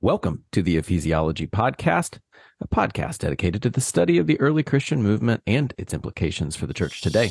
Welcome to the Ecclesiology Podcast, a podcast dedicated to the study of the early Christian movement and its implications for the church today.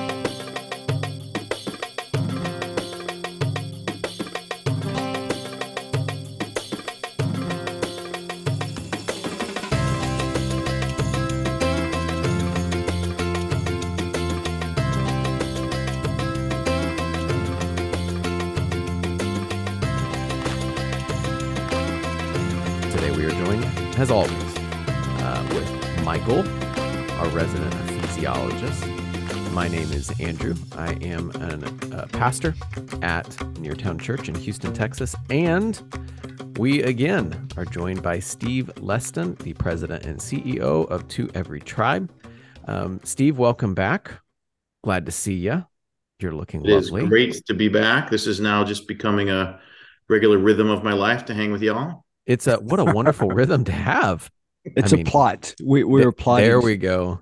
As always, with Michael, our resident ecclesiologist. My name is Andrew. I am a pastor at Neartown Church in Houston, Texas. And we again are joined by Steve Leston, the president and CEO of To Every Tribe. Steve, welcome back. Glad to see you. You're looking lovely. It is great to be back. This is now just becoming a regular rhythm of my life to hang with y'all. It's what a wonderful rhythm to have. It's a plot. We're plotting. There we go.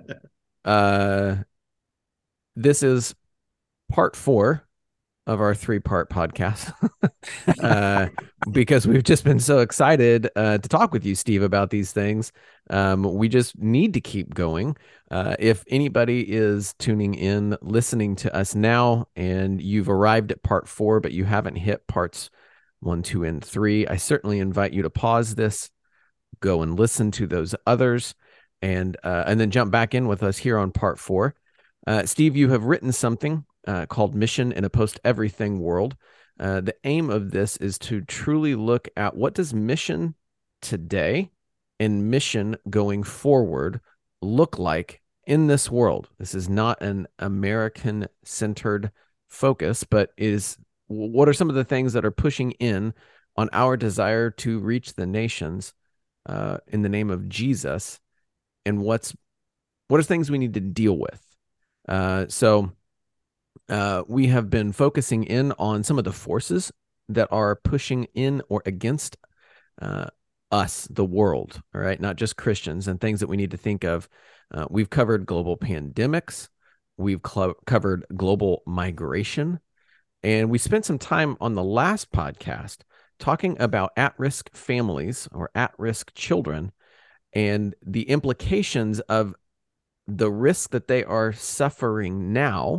This is part 4 of our 3-part podcast because we've just been so excited to talk with you, Steve, about these things. We just need to keep going. If anybody is tuning in, listening to us now, and you've arrived at part 4, but you haven't hit parts 1, 2, and 3, I certainly invite you to pause this, go and listen to those others, and then jump back in with us here on part 4. Steve, you have written something called Mission in a Post-Everything World. The aim of this is to truly look at what does mission today and mission going forward look like in this world. This is not an American-centered focus, but is what are some of the things that are pushing in on our desire to reach the nations in the name of Jesus, and what are things we need to deal with? So we have been focusing in on some of the forces that are pushing in or against us, the world, all right, not just Christians, and things that we need to think of. We've covered global pandemics. We've covered global migration. And we spent some time on the last podcast talking about at-risk families or at-risk children and the implications of the risk that they are suffering now,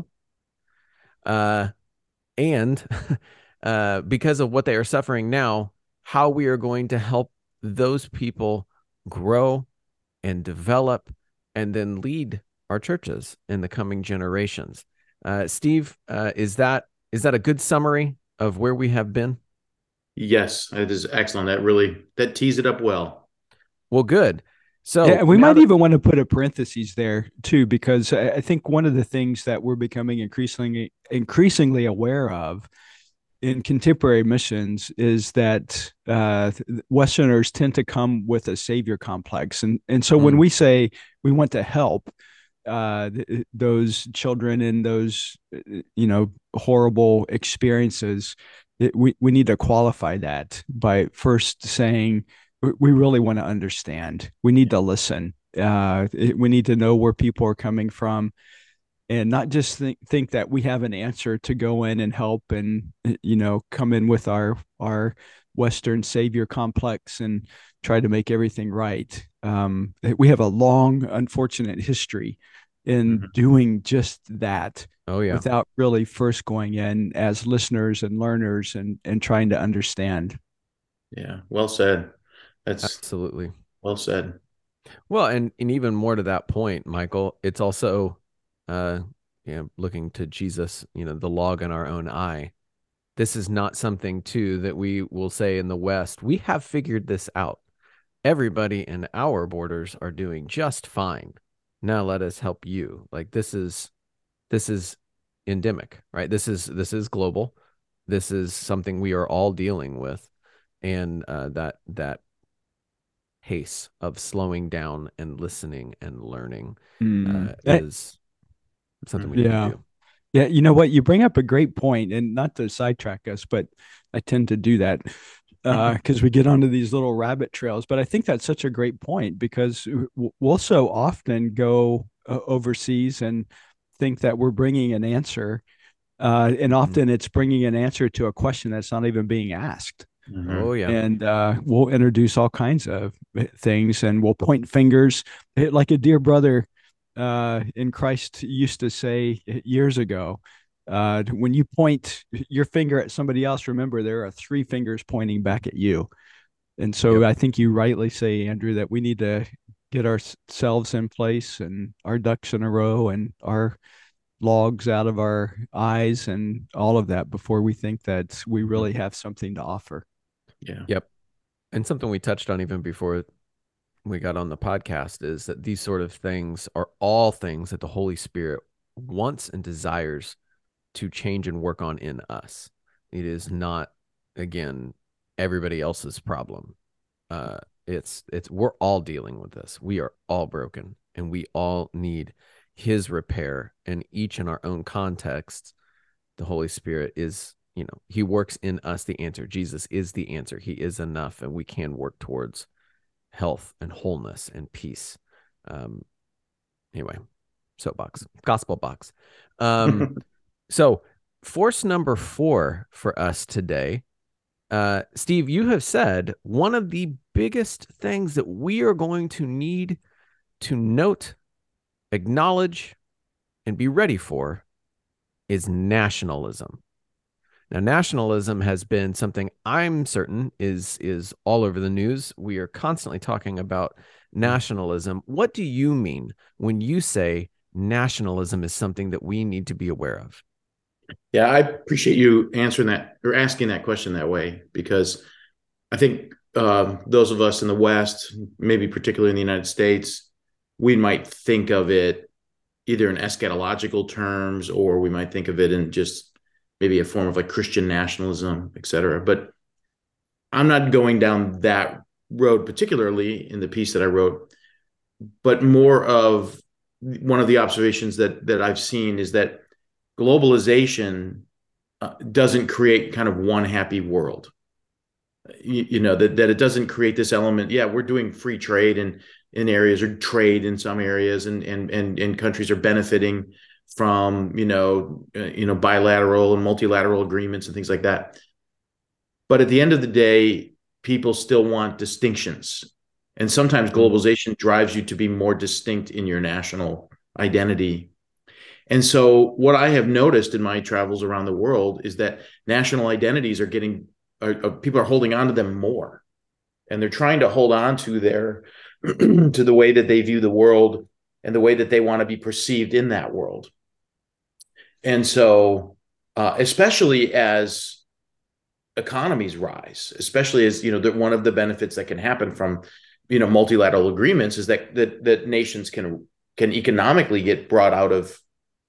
and because of what they are suffering now, how we are going to help those people grow and develop and then lead our churches in the coming generations. Steve, is that a good summary of where we have been? Yes, it is excellent. That tees it up well. Well, good. So yeah, we might even want to put a parentheses there too, because I think one of the things that we're becoming increasingly aware of in contemporary missions is that Westerners tend to come with a savior complex, and so when we say we want to help those children in those horrible experiences, we need to qualify that by first saying we really want to understand. We need to listen. We need to know where people are coming from, and not just think that we have an answer to go in and help and come in with our Western savior complex and try to make everything right. We have a long, unfortunate history in doing just that. Oh, yeah. Without really first going in as listeners and learners and trying to understand. Yeah, well said. That's absolutely well said. Well, and even more to that point, Michael, it's also looking to Jesus, the log in our own eye. This is not something too that we will say in the West, we have figured this out. Everybody in our borders are doing just fine. Now let us help you. Like this is endemic, right? This is global. This is something we are all dealing with, and that pace of slowing down and listening and learning is something we need to do. Yeah, you know what? You bring up a great point, and not to sidetrack us, but I tend to do that because we get onto these little rabbit trails. But I think that's such a great point, because we'll so often go overseas and think that we're bringing an answer, and often it's bringing an answer to a question that's not even being asked. Mhm. Oh yeah. And we'll introduce all kinds of things, and we'll point fingers like a dear brother in Christ used to say years ago. When you point your finger at somebody else, remember there are three fingers pointing back at you. And so Yep. I think you rightly say, Andrew, that we need to get ourselves in place and our ducks in a row and our logs out of our eyes and all of that before we think that we really have something to offer. Yeah. Yep. And something we touched on even before we got on the podcast is that these sort of things are all things that the Holy Spirit wants and desires to change and work on in us. It is not, again, everybody else's problem. It's we're all dealing with this. We are all broken, and we all need His repair. And each in our own contexts, the Holy Spirit is, He works in us the answer. Jesus is the answer. He is enough, and we can work towards health and wholeness and peace. Anyway, soapbox, gospel box. So force number 4 for us today, Steve, you have said one of the biggest things that we are going to need to note, acknowledge, and be ready for is nationalism. Now, nationalism has been something I'm certain is all over the news. We are constantly talking about nationalism. What do you mean when you say nationalism is something that we need to be aware of? Yeah, I appreciate you answering that or asking that question that way, because I think those of us in the West, maybe particularly in the United States, we might think of it either in eschatological terms, or we might think of it in just maybe a form of like Christian nationalism, et cetera. But I'm not going down that road, particularly in the piece that I wrote, but more of one of the observations that I've seen is that globalization doesn't create kind of one happy world. That it doesn't create this element. Yeah, we're doing free trade in areas, or trade in some areas, and countries are benefiting from bilateral and multilateral agreements and things like that. But at the end of the day, people still want distinctions, and sometimes globalization drives you to be more distinct in your national identity. And so what I have noticed in my travels around the world is that national identities are people are holding on to them more, and they're trying to hold on to their to the way that they view the world and the way that they want to be perceived in that world. And so especially as economies rise, especially as one of the benefits that can happen from multilateral agreements is that nations can economically get brought out of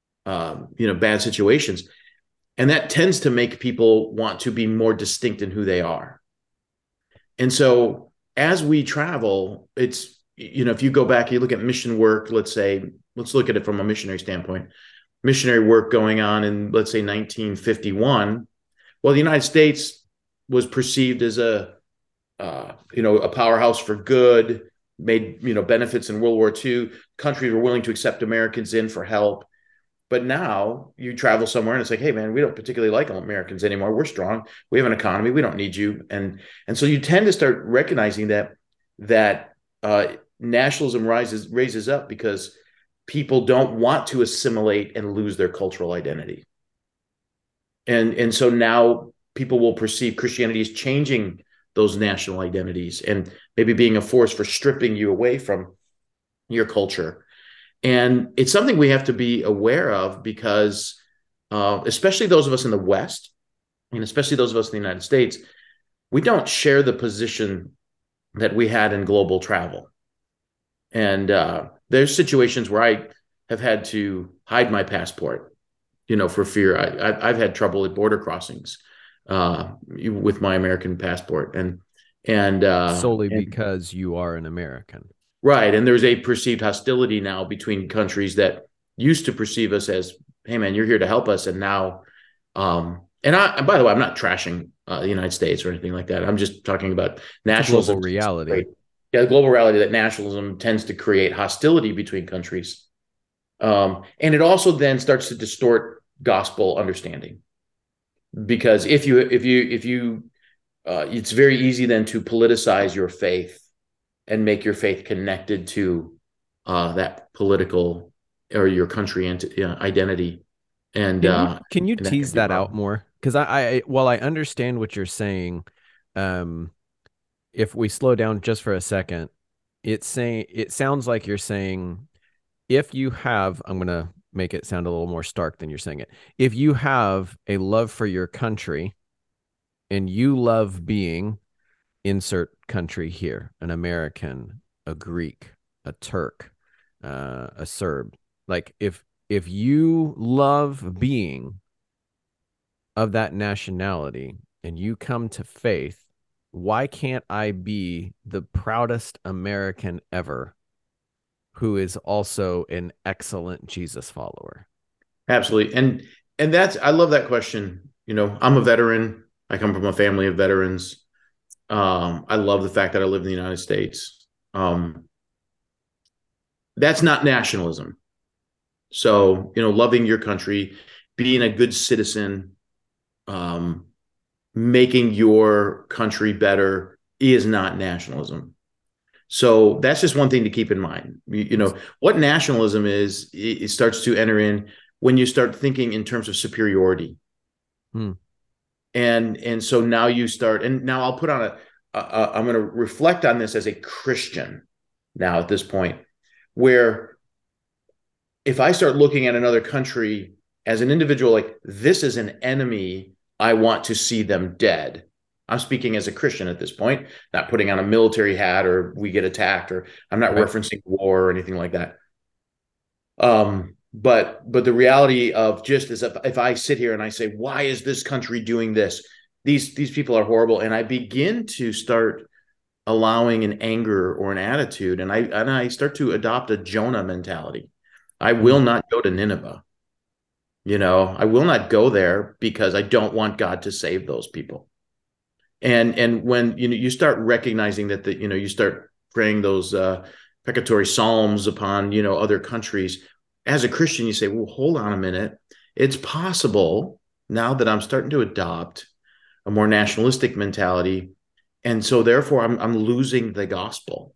bad situations. And that tends to make people want to be more distinct in who they are. And so as we travel, it's, if you go back, you look at mission work, let's look at it from a missionary standpoint, missionary work going on in, let's say, 1951. Well, the United States was perceived as a powerhouse for good, made, benefits in World War II. Countries were willing to accept Americans in for help. But now you travel somewhere and it's like, hey, man, we don't particularly like Americans anymore. We're strong. We have an economy. We don't need you. And so you tend to start recognizing that nationalism raises up because people don't want to assimilate and lose their cultural identity. And so now people will perceive Christianity as changing those national identities and maybe being a force for stripping you away from your culture. And it's something we have to be aware of because especially those of us in the West, and especially those of us in the United States, we don't share the position that we had in global travel. And there's situations where I have had to hide my passport, for fear. I've had trouble at border crossings with my American passport, and solely because you are an American. Right. And there's a perceived hostility now between countries that used to perceive us as, hey, man, you're here to help us. And now, and by the way, I'm not trashing the United States or anything like that. I'm just talking about nationalism. Global reality. Yeah, the global reality that nationalism tends to create hostility between countries. And it also then starts to distort gospel understanding. Because if you it's very easy then to politicize your faith and make your faith connected to that political or your country identity. And Can you and that can tease be a that out problem. more? Because while I understand what you're saying, um, if we slow down just for a second, it sounds like you're saying if you have, I'm gonna make it sound a little more stark than you're saying it. If you have a love for your country and you love being insert country here, an American, a Greek, a Turk, a Serb, like if you love being of that nationality and you come to faith, why can't I be the proudest American ever who is also an excellent Jesus follower? Absolutely. And that's I love that question. You know, I'm a veteran. I come from a family of veterans. I love the fact that I live in the United States. That's not nationalism. So, you know, loving your country, being a good citizen, um, making your country better is not nationalism. So that's just one thing to keep in mind. You know, what nationalism is, it starts to enter in when you start thinking in terms of superiority. Hmm. And so now you start, and now I'll put on I'm going to reflect on this as a Christian now at this point, where if I start looking at another country as an individual, like this is an enemy, I want to see them dead. I'm speaking as a Christian at this point, not putting on a military hat or we get attacked, or I'm not Right. referencing war or anything like that. But the reality of just as if I sit here and I say, why is this country doing this? These people are horrible, and I begin to start allowing an anger or an attitude, and I start to adopt a Jonah mentality. I Hmm. will not go to Nineveh. You know, I will not go there because I don't want God to save those people. And when you know you start recognizing that you start praying those pecatory psalms upon other countries, as a Christian you say, well, hold on a minute, it's possible now that I'm starting to adopt a more nationalistic mentality, and so therefore I'm losing the gospel.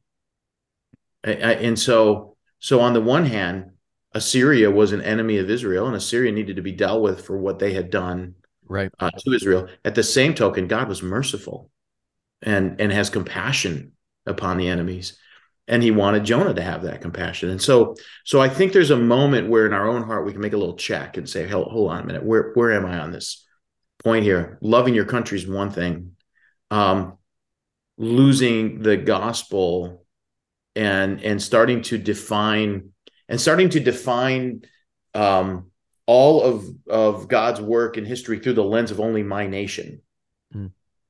And so on the one hand, Assyria was an enemy of Israel, and Assyria needed to be dealt with for what they had done Right. to Israel. At the same token, God was merciful and has compassion upon the enemies, and He wanted Jonah to have that compassion. And so I think there's a moment where in our own heart we can make a little check and say, hold on a minute, where am I on this point here? Loving your country is one thing. Um, Losing the gospel and starting to define um, all of God's work in history through the lens of only my nation. Hmm.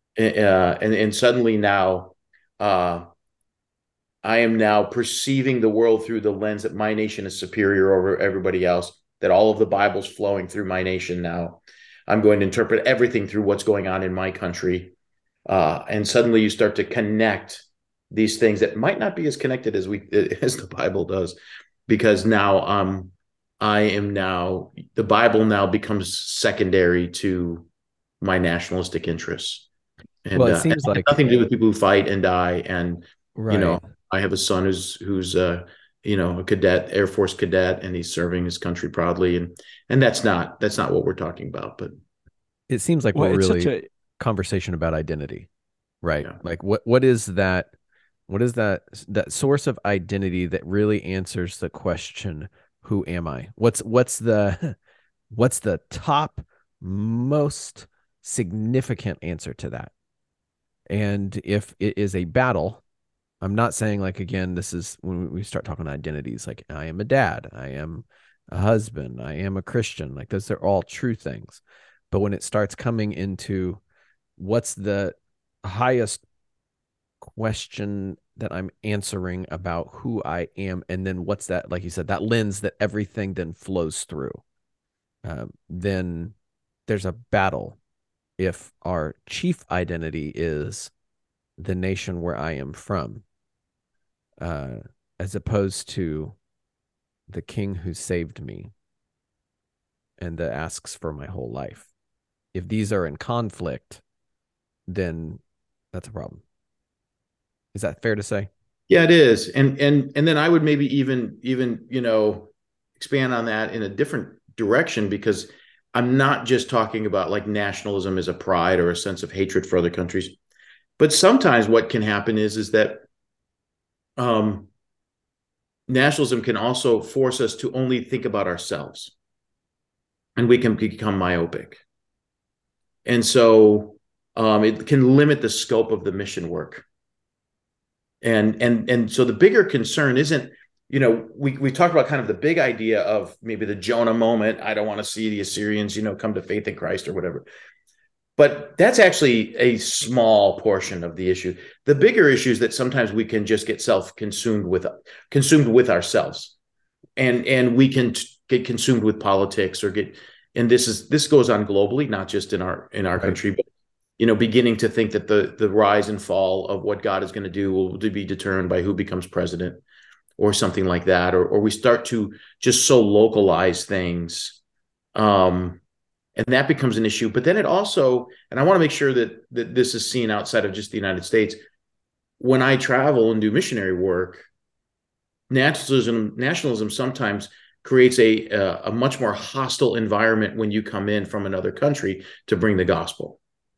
And suddenly now uh, I am now perceiving the world through the lens that my nation is superior over everybody else, that all of the Bible's flowing through my nation now. I'm going to interpret everything through what's going on in my country. And suddenly you start to connect these things that might not be as connected as the Bible does, because now I am now the Bible now becomes secondary to my nationalistic interests, Well, it and seems it has like nothing to do with people who fight and die. And you know, right. I have a son who's a cadet, Air Force cadet, and he's serving his country proudly, and that's not what we're talking about. But It seems like Well, we're it's such really a conversation about identity, right? yeah, Like what is that source of identity that really answers the question, who am I? What's the what's the top most significant answer to that? And if it is a battle, I'm not saying like again, this is when we start talking identities, like I am a dad, I am a husband, I am a Christian, like those are all true things. But when it starts coming into what's the highest question that I'm answering about who I am, and then what's that, like you said, that lens that everything then flows through, then there's a battle if our chief identity is the nation where I am from, uh, as opposed to the king who saved me and that asks for my whole life. If these are in conflict, then That's a problem. Is that fair to say? Yeah, it is. And then I would maybe even expand on that in a different direction, because I'm not just talking about like nationalism as a pride or a sense of hatred for other countries, but sometimes what can happen is that nationalism can also force us to only think about ourselves, and we can become myopic. And so it can limit the scope of the mission work. And so the bigger concern isn't, we talked about kind of the big idea of maybe the Jonah moment. I don't want to see the Assyrians, come to faith in Christ or whatever. But that's actually a small portion of the issue. The bigger issue is that sometimes we can just get consumed with ourselves, and we can get consumed with politics, and this goes on globally, not just in our right. country, but beginning to think that the rise and fall of what God is going to do will be determined by who becomes president or something like that, or we start to just so localize things. And that becomes an issue. But then it also, and I want to make sure that this is seen outside of just the United States. When I travel and do missionary work, nationalism sometimes creates a much more hostile environment when you come in from another country to bring the gospel.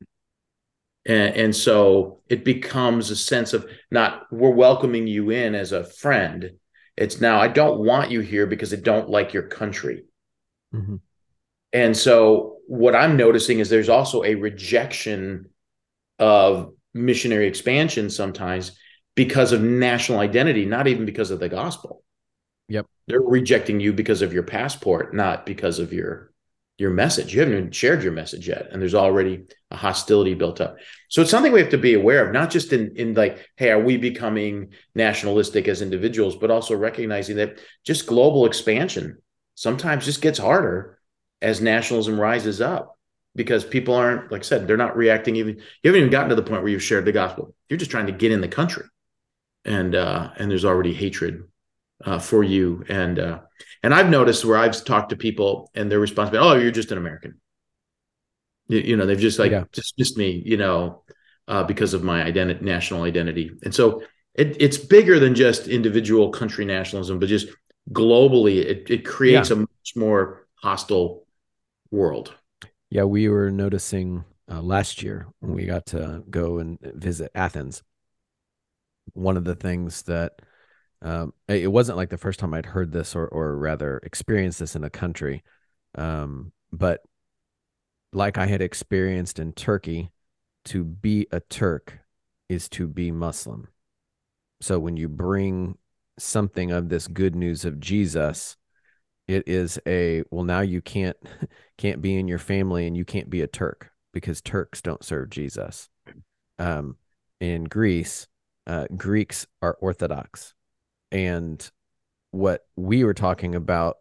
And so it becomes a sense of not, we're welcoming you in as a friend. It's now, I don't want you here because I don't like your country. Mm-hmm. And so what I'm noticing is there's also a rejection of missionary expansion sometimes because of national identity, not even because of the gospel. Yep. They're rejecting you because of your passport, not because of your message. You haven't even shared your message yet, and there's already a hostility built up. So it's something we have to be aware of, not just in like, hey, are we becoming nationalistic as individuals, but also recognizing that just global expansion sometimes just gets harder as nationalism rises up, because people aren't, like I said, they're not reacting. You haven't even gotten to the point where you've shared the gospel. You're just trying to get in the country, and there's already hatred for you. And I've noticed where I've talked to people and their response been, "Oh, you're just an American." They've just dismissed me, because of my national identity. And so it's bigger than just individual country nationalism, but just globally, it creates a much more hostile world. Yeah, we were noticing last year when we got to go and visit Athens. One of the things that it wasn't like the first time I'd heard this or rather experienced this in a country, but like I had experienced in Turkey, to be a Turk is to be Muslim. So when you bring something of this good news of Jesus, it is now you can't be in your family and you can't be a Turk because Turks don't serve Jesus. In Greece, Greeks are Orthodox. And what we were talking about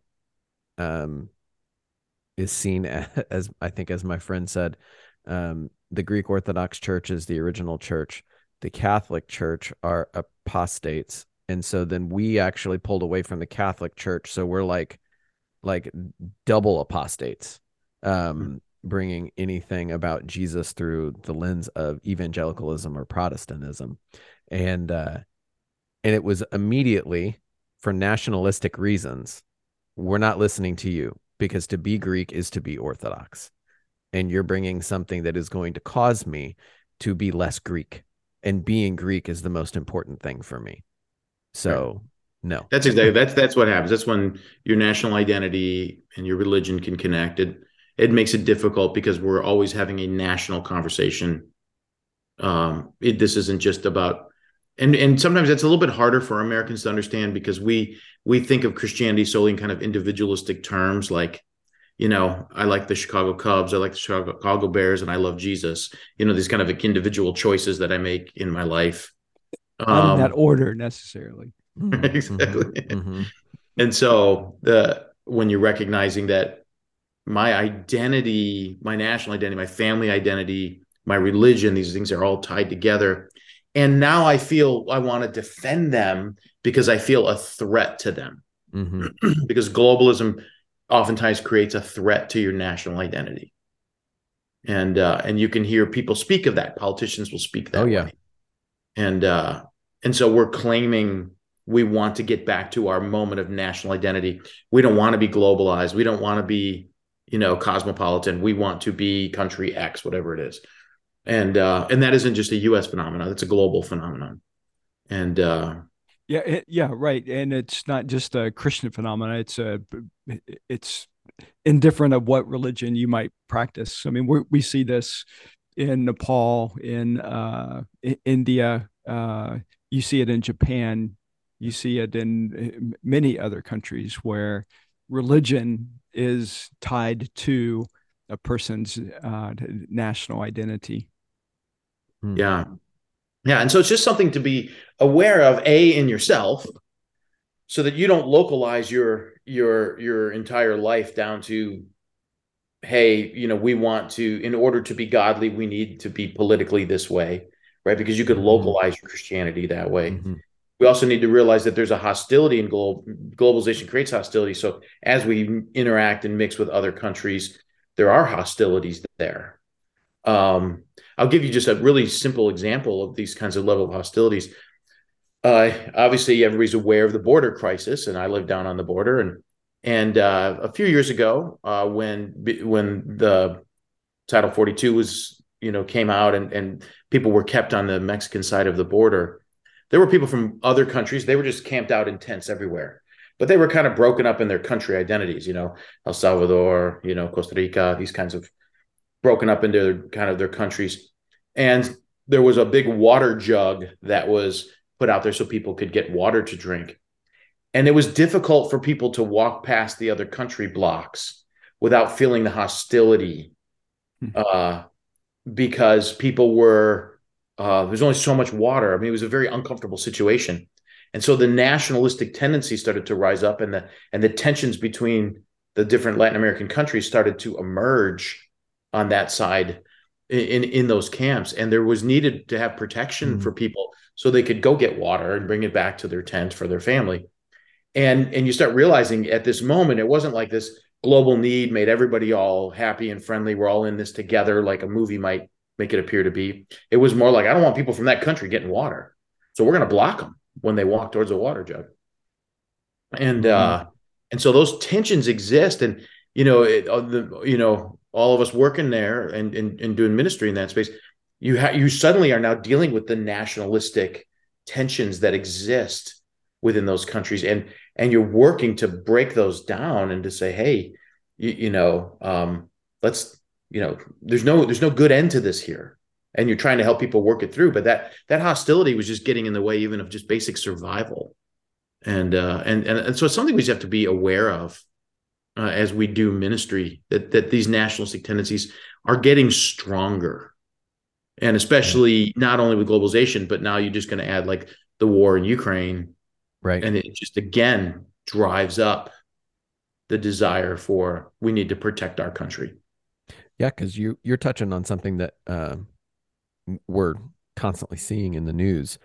is seen as, I think, as my friend said, the Greek Orthodox Church is the original church. The Catholic Church are apostates. And so then we actually pulled away from the Catholic Church. So we're like double apostates, bringing anything about Jesus through the lens of evangelicalism or Protestantism. And it was immediately, for nationalistic reasons, we're not listening to you, because to be Greek is to be Orthodox. And you're bringing something that is going to cause me to be less Greek. And being Greek is the most important thing for me. So, right. No. That's exactly, that's what happens. That's when your national identity and your religion can connect. It makes it difficult because we're always having a national conversation. This isn't just about, and sometimes it's a little bit harder for Americans to understand, because we think of Christianity solely in kind of individualistic terms, like, I like the Chicago Cubs, I like the Chicago Bears, and I love Jesus. These kind of individual choices that I make in my life. Not in that order necessarily. Exactly. Mm-hmm. And so when you're recognizing that my identity, my national identity, my family identity, my religion, these things are all tied together. And now I feel I want to defend them because I feel a threat to them. Mm-hmm. Because globalism oftentimes creates a threat to your national identity. and you can hear people speak of that. Politicians will speak that yeah. way, and so we're claiming we want to get back to our moment of national identity. We don't want to be globalized. We don't want to be, cosmopolitan. We want to be country X, whatever it is. And that isn't just a U.S. phenomenon. It's a global phenomenon. And yeah, right. And it's not just a Christian phenomenon. It's indifferent of what religion you might practice. I mean, we see this in Nepal, in India. You see it in Japan. You see it in many other countries where religion is tied to a person's national identity. Yeah. Yeah. And so it's just something to be aware of, in yourself, so that you don't localize your entire life down to, hey, we want to, in order to be godly, we need to be politically this way, right? Because you could localize your Christianity that way. Mm-hmm. We also need to realize that there's a hostility in globalization creates hostility. So as we interact and mix with other countries, there are hostilities there. I'll give you just a really simple example of these kinds of level of hostilities. Obviously, everybody's aware of the border crisis, and I live down on the border. And a few years ago, when the Title 42 was, came out, and people were kept on the Mexican side of the border, there were people from other countries. They were just camped out in tents everywhere, but they were kind of broken up in their country identities. El Salvador, Costa Rica, these kinds of broken up into their countries. And there was a big water jug that was put out there so people could get water to drink. And it was difficult for people to walk past the other country blocks without feeling the hostility, because people were, there's only so much water. I mean, it was a very uncomfortable situation. And so the nationalistic tendency started to rise up, and the tensions between the different Latin American countries started to emerge on that side in those camps. And there was needed to have protection for people so they could go get water and bring it back to their tent for their family. And you start realizing at this moment, it wasn't like this global need made everybody all happy and friendly. We're all in this together, like a movie might make it appear to be. It was more like, I don't want people from that country getting water, so we're going to block them when they walk towards a water jug. And so those tensions exist. And all of us working there and doing ministry in that space, you suddenly are now dealing with the nationalistic tensions that exist within those countries, and you're working to break those down and to say, hey, let's, there's no good end to this here, and you're trying to help people work it through. But that hostility was just getting in the way even of just basic survival, and so it's something we just have to be aware of as we do ministry, that these nationalistic tendencies are getting stronger, and especially not only with globalization, but now you're just going to add like the war in Ukraine. Right. And it just, again, drives up the desire for, we need to protect our country. Yeah, because you're touching on something that we're constantly seeing in the news,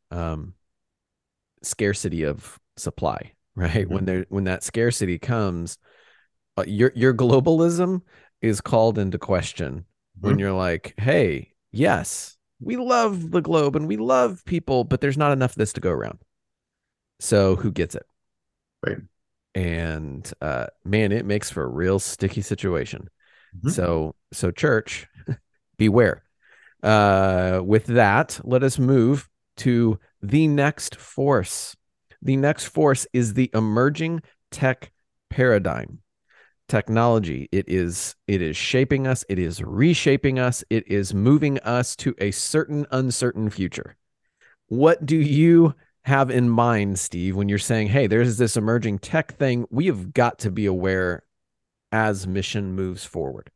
scarcity of supply, right? Mm-hmm. When that scarcity comes, your globalism is called into question. Mm-hmm. When you're like, hey, yes, we love the globe and we love people, but there's not enough of this to go around. So who gets it? Right. And man, it makes for a real sticky situation. Mm-hmm. So church, beware. With that, let us move to the next force. The next force is the emerging tech paradigm. Technology. It is shaping us. It is reshaping us. It is moving us to a certain uncertain future. What do you have in mind, Steve, when you're saying, hey, there's this emerging tech thing we have got to be aware as mission moves forward?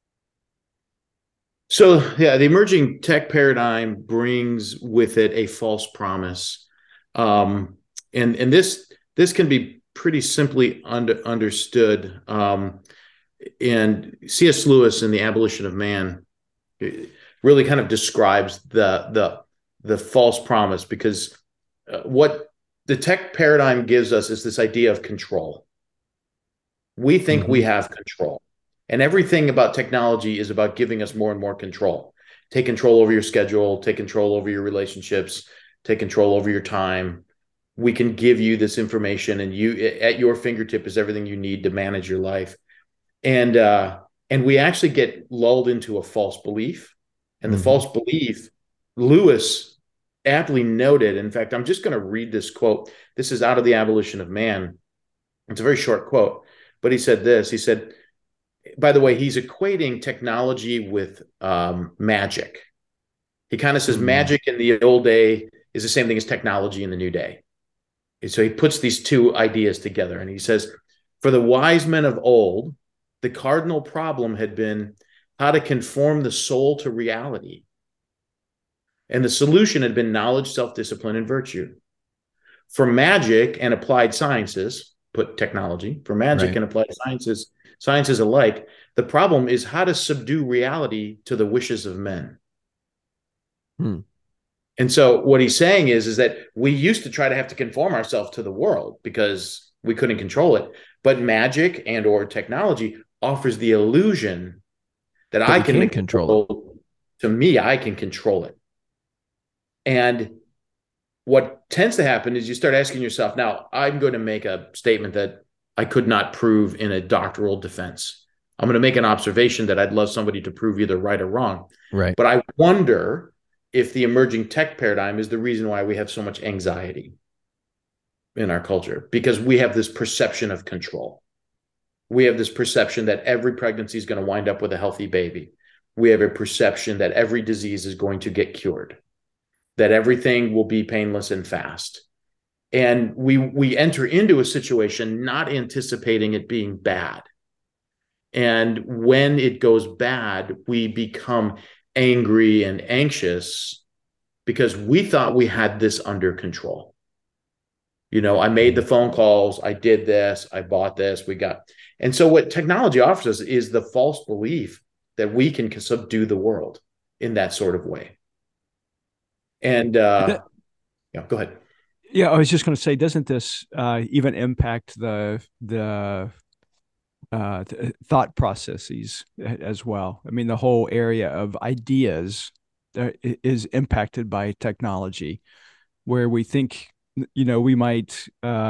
So, yeah, the emerging tech paradigm brings with it a false promise. And this can be pretty simply understood. And C.S. Lewis in The Abolition of Man really kind of describes the false promise, because what the tech paradigm gives us is this idea of control. We think we have control, And everything about technology is about giving us more and more control. Take control over your schedule, take control over your relationships, take control over your time. We can give you this information, and you at your fingertip is everything you need to manage your life. And we actually get lulled into a false belief. And the false belief, Lewis aptly noted, in fact, I'm just going to read this quote. This is out of The Abolition of Man. It's a very short quote, but he said this. He said, by the way, he's equating technology with magic. He kind of says magic in the old day is the same thing as technology in the new day. And so he puts these two ideas together, and he says, for the wise men of old, the cardinal problem had been how to conform the soul to reality. And the solution had been knowledge, self-discipline, and virtue. For magic and applied sciences, put technology, for magic and applied sciences alike, the problem is how to subdue reality to the wishes of men. And so what he's saying is that we used to try to have to conform ourselves to the world because we couldn't control it. But magic and or technology offers the illusion that I can control it. To me, I can control it. And what tends to happen is you start asking yourself, now I'm going to make a statement that I could not prove in a doctoral defense. I'm going to make an observation that I'd love somebody to prove either right or wrong. Right. But I wonder if the emerging tech paradigm is the reason why we have so much anxiety in our culture, because we have this perception of control. We have this perception that every pregnancy is going to wind up with a healthy baby. We have a perception that every disease is going to get cured, that everything will be painless and fast. And we enter into a situation not anticipating it being bad. And when it goes bad, we become angry and anxious because we thought we had this under control. You know, I made the phone calls, I did this, I bought this, we got. And so what technology offers us is the false belief that we can subdue the world in that sort of way. And yeah, go ahead. Yeah, I was just going to say, doesn't this even impact the thought processes as well? I mean, the whole area of ideas is impacted by technology, where we think, you know, we might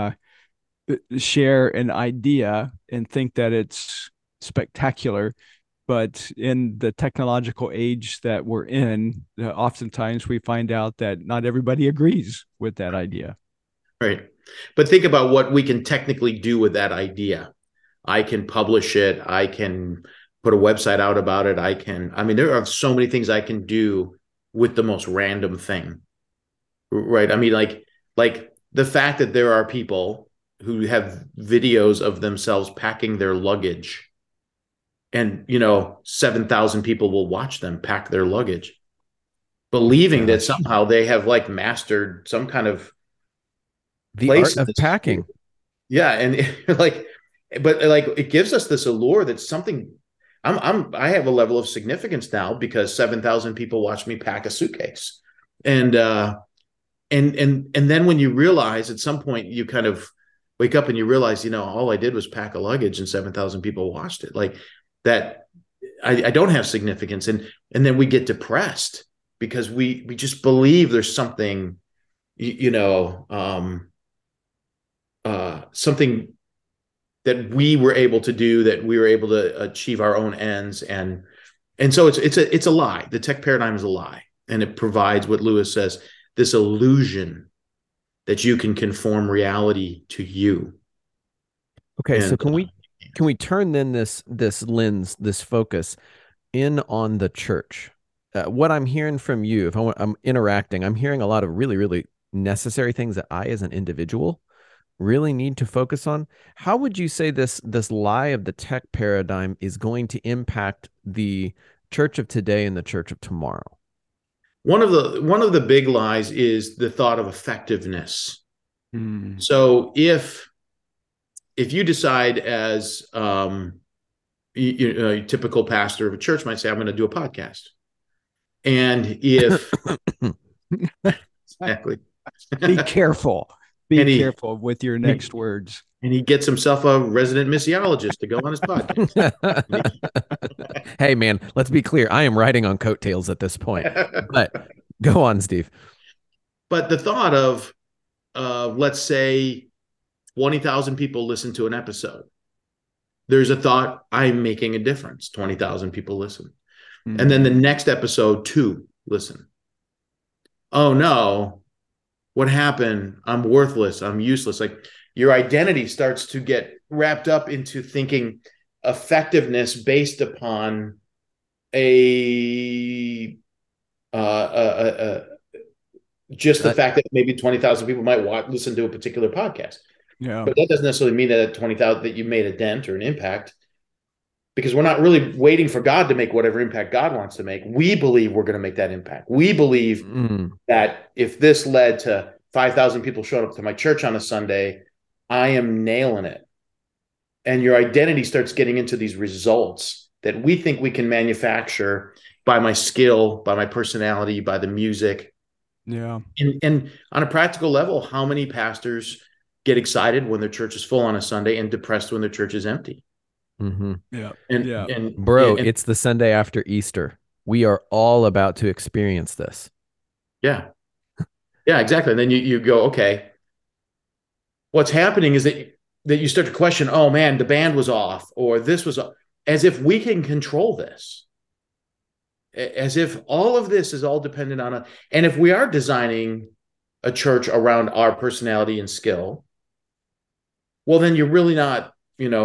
share an idea and think that it's spectacular. But in the technological age that we're in, oftentimes we find out that not everybody agrees with that idea. Right. But think about what we can technically do with that idea. I can publish it. I can put a website out about it. I mean, there are so many things I can do with the most random thing. Right. I mean, like the fact that there are people who have videos of themselves packing their luggage, and, you know, 7,000 people will watch them pack their luggage, believing that somehow they have like mastered some kind of the art of packing. Yeah. And like, but like, it gives us this allure that something I have a level of significance now because 7,000 people watch me pack a suitcase. And then when you realize at some point you kind of wake up and you realize, you know, all I did was pack a luggage and 7,000 people watched it. Like that, I don't have significance. And then we get depressed because we just believe there's something, something that we were able to do, that we were able to achieve our own ends. And so it's a lie. The tech paradigm is a lie. And it provides what Lewis says, this illusion that you can conform reality to you. Okay. And so can we turn then this lens, this focus in on the church? What I'm hearing from you, if I'm interacting, I'm hearing a lot of really, really necessary things that I, as an individual, really need to focus on. How would you say this lie of the tech paradigm is going to impact the church of today and the church of tomorrow? One of the big lies is the thought of effectiveness. So if you decide, as a typical pastor of a church might say, I'm going to do a podcast, and if exactly, be careful. Be careful with your next words. And he gets himself a resident missiologist to go on his podcast. Hey, man, let's be clear. I am riding on coattails at this point. But go on, Steve. But the thought of, let's say, 20,000 people listen to an episode. There's a thought, I'm making a difference. 20,000 people listen. Mm-hmm. And then the next episode, 2 listen. Oh, no. What happened? I'm worthless. I'm useless. Like, your identity starts to get wrapped up into thinking effectiveness based upon just the fact that maybe 20,000 people might listen to a particular podcast. Yeah. But that doesn't necessarily mean that 20,000 that you made a dent or an impact, because we're not really waiting for God to make whatever impact God wants to make. We believe we're going to make that impact. We believe that if this led to 5,000 people showing up to my church on a Sunday, I am nailing it. And your identity starts getting into these results that we think we can manufacture by my skill, by my personality, by the music. Yeah. And on a practical level, how many pastors get excited when their church is full on a Sunday and depressed when their church is empty? Mm-hmm. Yeah. And bro, it's the Sunday after Easter. We are all about to experience this. Yeah. Yeah, exactly. And then you go, okay, what's happening is that you start to question, oh man, the band was off, or this was off, as if we can control this, as if all of this is all dependent on and if we are designing a church around our personality and skill, well, then you're really not,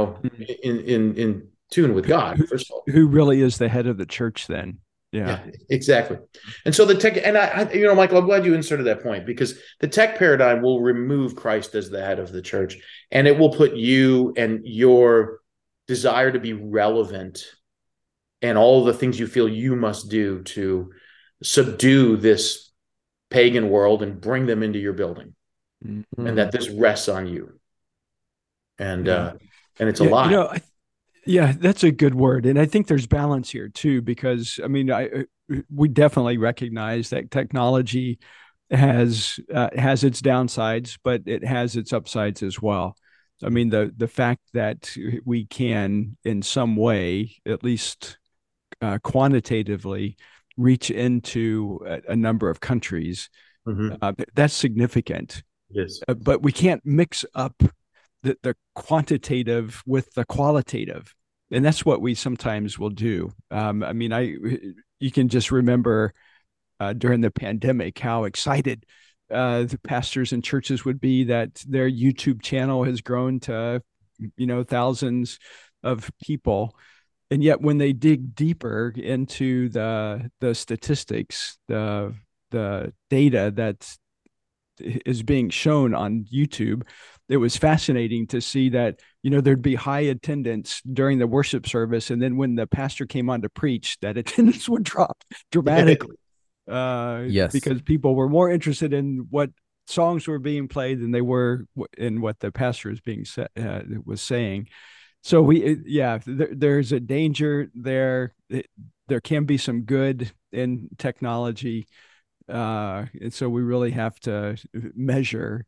in tune with God, first of all. Who really is the head of the church then? Yeah, exactly. And so the tech, and I, Michael, I'm glad you inserted that point, because the tech paradigm will remove Christ as the head of the church, and it will put you and your desire to be relevant and all the things you feel you must do to subdue this pagan world and bring them into your building, and that this rests on you. And it's a lie. Yeah, that's a good word. And I think there's balance here too, because we definitely recognize that technology has its downsides, but it has its upsides as well. I mean, the fact that we can in some way, at least quantitatively, reach into a number of countries, that's significant. Yes. But we can't mix up the quantitative with the qualitative. And that's what we sometimes will do. You can just remember during the pandemic how excited the pastors and churches would be that their YouTube channel has grown to, thousands of people. And yet when they dig deeper into the statistics, the data that is being shown on YouTube, it was fascinating to see that, there'd be high attendance during the worship service. And then when the pastor came on to preach, that attendance would drop dramatically. Yes. Because people were more interested in what songs were being played than they were in what the pastor was saying. So there's a danger there. There can be some good in technology. And so we really have to measure,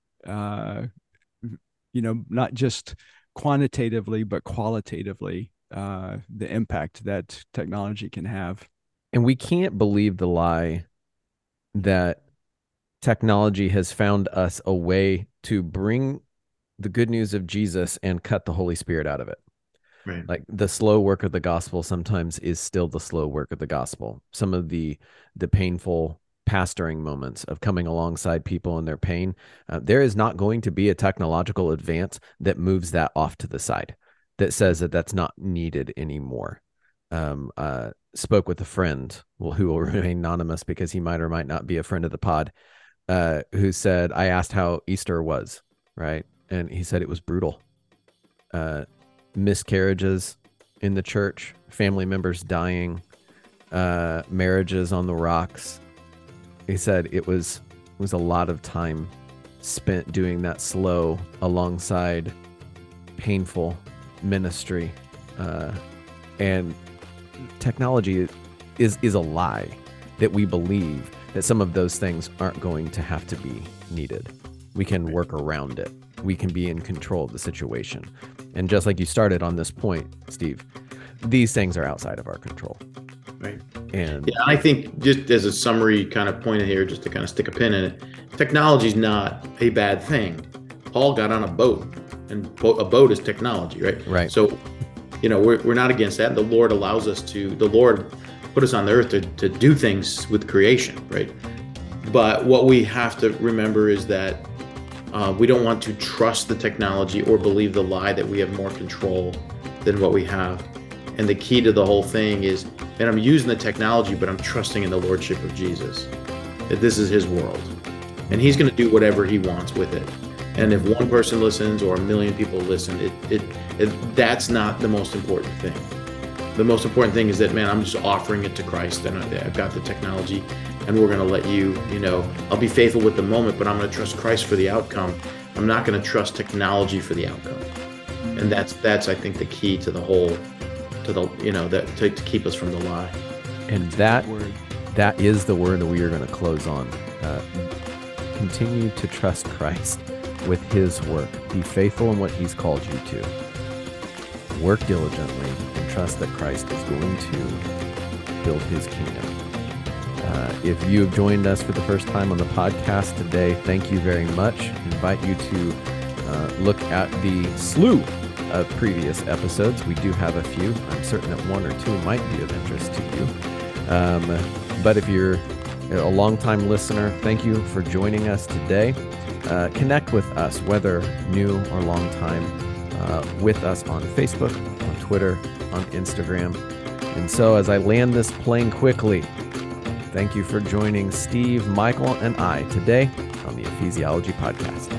not just quantitatively, but qualitatively, the impact that technology can have. And we can't believe the lie that technology has found us a way to bring the good news of Jesus and cut the Holy Spirit out of it. Right. Like the slow work of the gospel sometimes is still the slow work of the gospel. Some of the painful pastoring moments of coming alongside people in their pain, there is not going to be a technological advance that moves that off to the side, that says that that's not needed anymore. Spoke with a friend, who will remain anonymous because he might or might not be a friend of the pod, who said, I asked how Easter was, right? And he said it was brutal. Miscarriages in the church, family members dying, marriages on the rocks. He said it was a lot of time spent doing that slow alongside painful ministry, and technology is a lie that we believe that some of those things aren't going to have to be needed. We can work around it. We can be in control of the situation. And just like you started on this point, Steve, these things are outside of our control. Right. And yeah, I think just as a summary kind of point here, just to kind of stick a pin in it, technology is not a bad thing. Paul got on a boat, and a boat is technology, right? Right. So, we're not against that. The Lord allows us to, the Lord put us on the earth to do things with creation, right? But what we have to remember is that we don't want to trust the technology or believe the lie that we have more control than what we have. And the key to the whole thing is, man, I'm using the technology, but I'm trusting in the Lordship of Jesus, that this is his world. And he's going to do whatever he wants with it. And if one person listens or a million people listen, that's not the most important thing. The most important thing is that, man, I'm just offering it to Christ, and I've got the technology, and we're going to let you, I'll be faithful with the moment, but I'm going to trust Christ for the outcome. I'm not going to trust technology for the outcome. And that's I think the key to the whole, to keep us from the lie. And that is the word that we are going to close on. Continue to trust Christ with his work. Be faithful in what he's called you to. Work diligently and trust that Christ is going to build his kingdom. If you have joined us for the first time on the podcast today, thank you very much. I invite you to look at the slew of previous episodes. We do have a few. I'm certain that one or two might be of interest to you. But if you're a longtime listener, thank you for joining us today. Connect with us, whether new or long time, with us on Facebook, on Twitter, on Instagram. And so as I land this plane quickly, thank you for joining Steve, Michael, and I today on the Ecclesiology Podcast.